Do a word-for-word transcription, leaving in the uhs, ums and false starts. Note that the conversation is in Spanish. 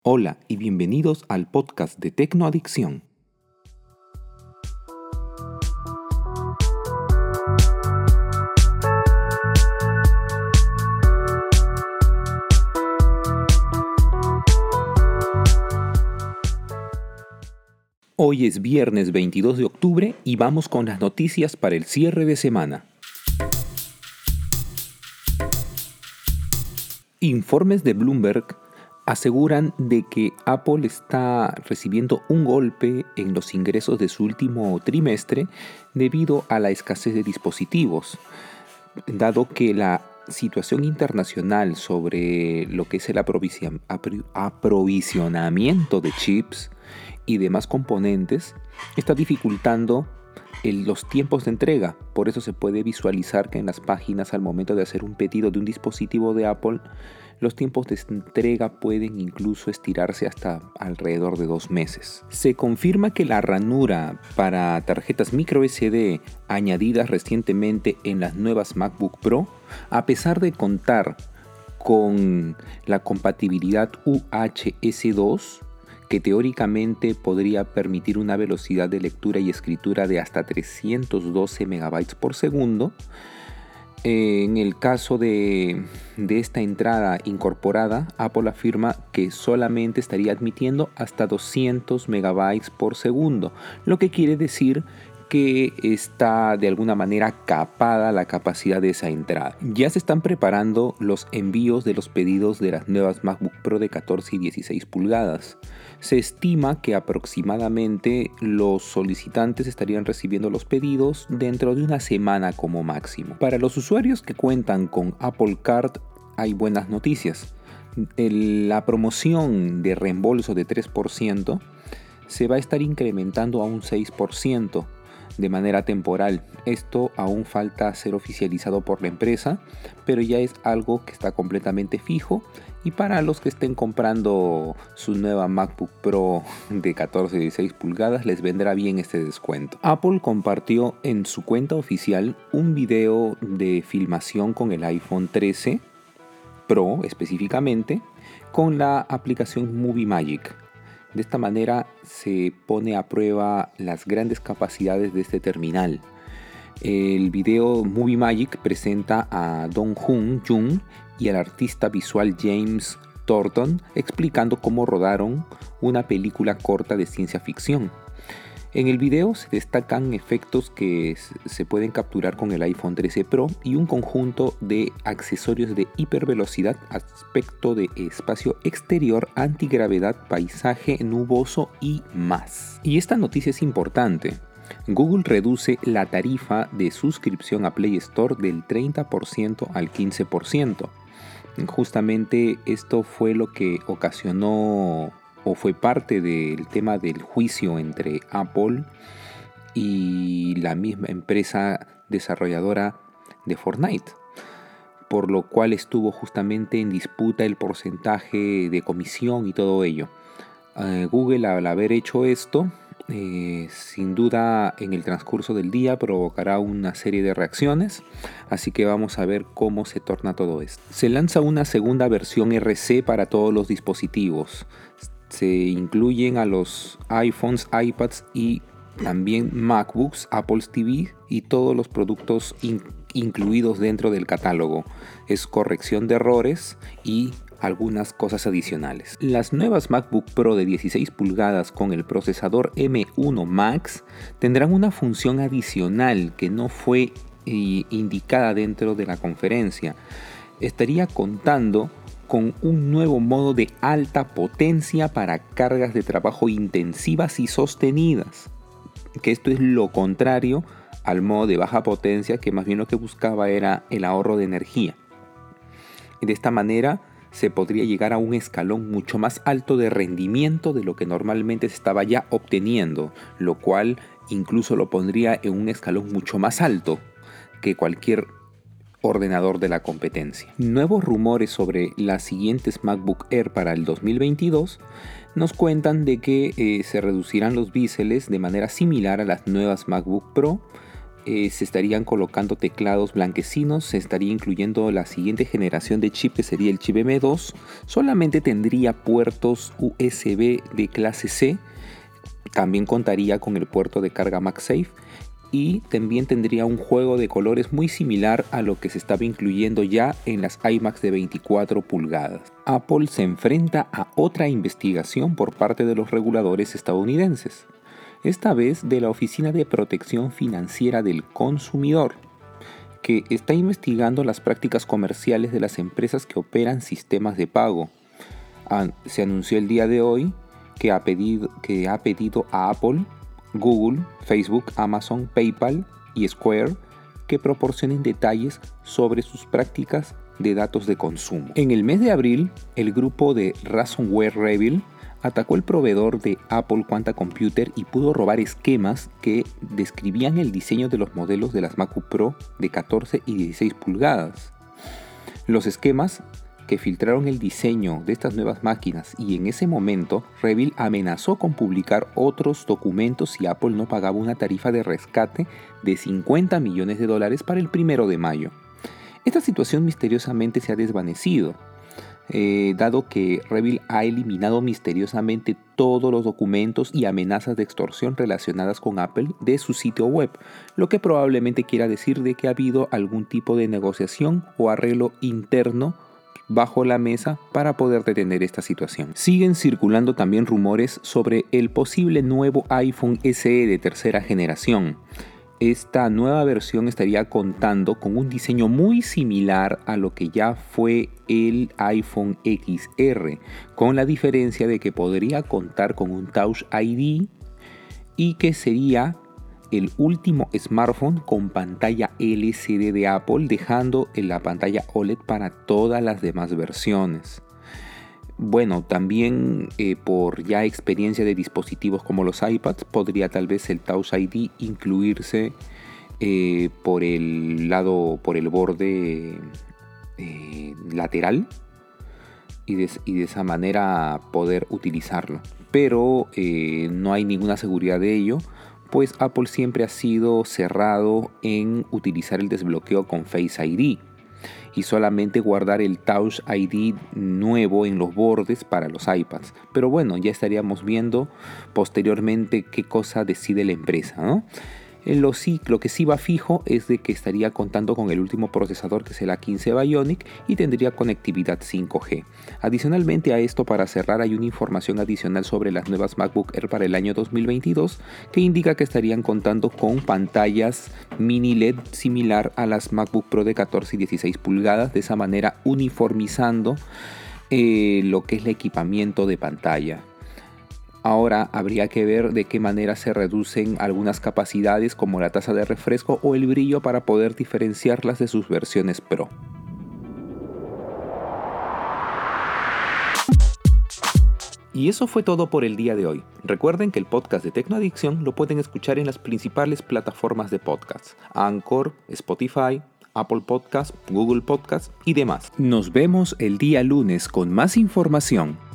Hola y bienvenidos al podcast de Tecnoadicción. Hoy es viernes veintidós de octubre y vamos con las noticias para el cierre de semana. Informes de Bloomberg aseguran de que Apple está recibiendo un golpe en los ingresos de su último trimestre debido a la escasez de dispositivos, dado que la situación internacional sobre lo que es el aprovision- apro- aprovisionamiento de chips y demás componentes está dificultando el- los tiempos de entrega. Por eso se puede visualizar que en las páginas, al momento de hacer un pedido de un dispositivo de Apple, los tiempos de entrega pueden incluso estirarse hasta alrededor de dos meses. Se confirma que la ranura para tarjetas micro S D añadidas recientemente en las nuevas MacBook Pro, a pesar de contar con la compatibilidad U H S dos, que teóricamente podría permitir una velocidad de lectura y escritura de hasta trescientos doce megabytes por segundo, en el caso de, de esta entrada incorporada, Apple afirma que solamente estaría admitiendo hasta doscientos megabytes por segundo, lo que quiere decir que está de alguna manera capada la capacidad de esa entrada. Ya se están preparando los envíos de los pedidos de las nuevas MacBook Pro de catorce y dieciséis pulgadas. Se estima que aproximadamente los solicitantes estarían recibiendo los pedidos dentro de una semana como máximo. Para los usuarios que cuentan con Apple Card hay buenas noticias. El, la promoción de reembolso de tres por ciento se va a estar incrementando a un seis por ciento de manera temporal. Esto aún falta ser oficializado por la empresa, pero ya es algo que está completamente fijo, y para los que estén comprando su nueva MacBook Pro de catorce y dieciséis pulgadas les vendrá bien este descuento. Apple compartió en su cuenta oficial un video de filmación con el iPhone trece Pro específicamente con la aplicación Movie Magic. De esta manera se pone a prueba las grandes capacidades de este terminal. El video Movie Magic presenta a Dong Hoon Jung y al artista visual James Thornton explicando cómo rodaron una película corta de ciencia ficción. En el video se destacan efectos que se pueden capturar con el iPhone trece Pro y un conjunto de accesorios de hipervelocidad, aspecto de espacio exterior, antigravedad, paisaje nuboso y más. Y esta noticia es importante. Google reduce la tarifa de suscripción a Play Store del treinta por ciento al quince por ciento. Justamente esto fue lo que ocasionó o fue parte del tema del juicio entre Apple y la misma empresa desarrolladora de Fortnite, por lo cual estuvo justamente en disputa el porcentaje de comisión y todo ello. Uh, Google, al haber hecho esto, eh, sin duda en el transcurso del día provocará una serie de reacciones, así que vamos a ver cómo se torna todo esto. Se lanza una segunda versión R C para todos los dispositivos. Se incluyen a los iPhones, iPads y también MacBooks, Apple T V y todos los productos in- incluidos dentro del catálogo. Es corrección de errores y algunas cosas adicionales. Las nuevas MacBook Pro de dieciséis pulgadas con el procesador M uno Max tendrán una función adicional que no fue eh, indicada dentro de la conferencia. Estaría contando con un nuevo modo de alta potencia para cargas de trabajo intensivas y sostenidas, que esto es lo contrario al modo de baja potencia, que más bien lo que buscaba era el ahorro de energía. De esta manera se podría llegar a un escalón mucho más alto de rendimiento de lo que normalmente se estaba ya obteniendo, lo cual incluso lo pondría en un escalón mucho más alto que cualquier ordenador de la competencia. Nuevos rumores sobre las siguientes MacBook Air para el dos mil veintidós nos cuentan de que eh, se reducirán los biseles de manera similar a las nuevas MacBook Pro, eh, se estarían colocando teclados blanquecinos, se estaría incluyendo la siguiente generación de chip que sería el chip M dos, solamente tendría puertos U S B de clase C, también contaría con el puerto de carga MagSafe y también tendría un juego de colores muy similar a lo que se estaba incluyendo ya en las iMacs de veinticuatro pulgadas. Apple se enfrenta a otra investigación por parte de los reguladores estadounidenses, esta vez de la Oficina de Protección Financiera del Consumidor, que está investigando las prácticas comerciales de las empresas que operan sistemas de pago. Se anunció el día de hoy que ha pedido, que ha pedido a Apple, Google, Facebook, Amazon, PayPal y Square que proporcionen detalles sobre sus prácticas de datos de consumo. En el mes de abril, el grupo de Ransomware Revil atacó el proveedor de Apple Quanta Computer y pudo robar esquemas que describían el diseño de los modelos de las MacBook Pro de catorce y dieciséis pulgadas. Los esquemas que filtraron el diseño de estas nuevas máquinas y en ese momento Revil amenazó con publicar otros documentos si Apple no pagaba una tarifa de rescate de cincuenta millones de dólares para el primero de mayo. Esta situación misteriosamente se ha desvanecido, eh, dado que Revil ha eliminado misteriosamente todos los documentos y amenazas de extorsión relacionadas con Apple de su sitio web, lo que probablemente quiera decir de que ha habido algún tipo de negociación o arreglo interno bajo la mesa para poder detener esta situación. Siguen circulando también rumores sobre el posible nuevo iPhone S E de tercera generación. Esta nueva versión estaría contando con un diseño muy similar a lo que ya fue el iPhone X R, con la diferencia de que podría contar con un Touch I D y que sería el último smartphone con pantalla L C D de Apple, dejando la pantalla O L E D para todas las demás versiones. Bueno, también eh, por ya experiencia de dispositivos como los iPads, podría tal vez el Touch I D incluirse eh, por el lado, por el borde eh, lateral y de, y de esa manera poder utilizarlo. Pero eh, no hay ninguna seguridad de ello, pues Apple siempre ha sido cerrado en utilizar el desbloqueo con Face I D y solamente guardar el Touch I D nuevo en los bordes para los iPads. Pero bueno, ya estaríamos viendo posteriormente qué cosa decide la empresa, ¿no? Lo, sí, lo que sí va fijo es de que estaría contando con el último procesador, que es el A quince Bionic, y tendría conectividad cinco G. Adicionalmente a esto, para cerrar, hay una información adicional sobre las nuevas MacBook Air para el año dos mil veintidós que indica que estarían contando con pantallas mini L E D similar a las MacBook Pro de catorce y dieciséis pulgadas, de esa manera uniformizando eh, lo que es el equipamiento de pantalla. Ahora habría que ver de qué manera se reducen algunas capacidades como la tasa de refresco o el brillo para poder diferenciarlas de sus versiones Pro. Y eso fue todo por el día de hoy. Recuerden que el podcast de Tecnoadicción lo pueden escuchar en las principales plataformas de podcast: Anchor, Spotify, Apple Podcast, Google Podcast y demás. Nos vemos el día lunes con más información.